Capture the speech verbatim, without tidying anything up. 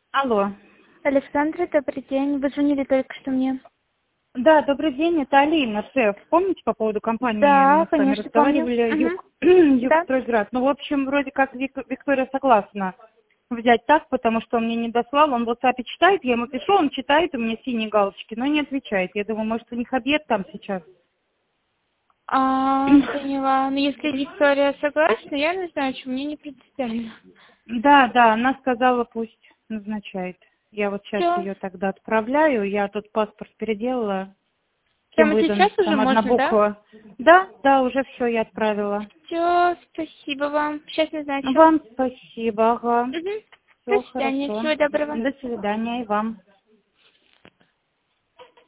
Алло. Александра, добрый день. Вы звонили только что мне. Да, добрый день, это Алина, шеф. Помните по поводу компании Да, мы с вами конечно, помню. разговаривали, Мгм. Юг, Юг Да. Стройград. Ну, в общем, вроде как Вик- Виктория согласна взять так, потому что он мне не дослал. Он в WhatsApp читает, я ему пишу, он читает, у меня синие галочки, но не отвечает. Я думаю, может, у них обед там сейчас. А, поняла. Ну, если Виктория согласна, я не знаю, что мне не представили. Да, да, она сказала, пусть назначает. Я вот сейчас Все. ее тогда отправляю, я тут паспорт переделала. Кем Прямо выдан, сейчас уже там одна можно, да? буква. Да, да, уже все я отправила. Все, спасибо вам. Сейчас назначу. Вам спасибо, ага. Угу. До Все свидания. хорошо. Всего доброго. До свидания и вам.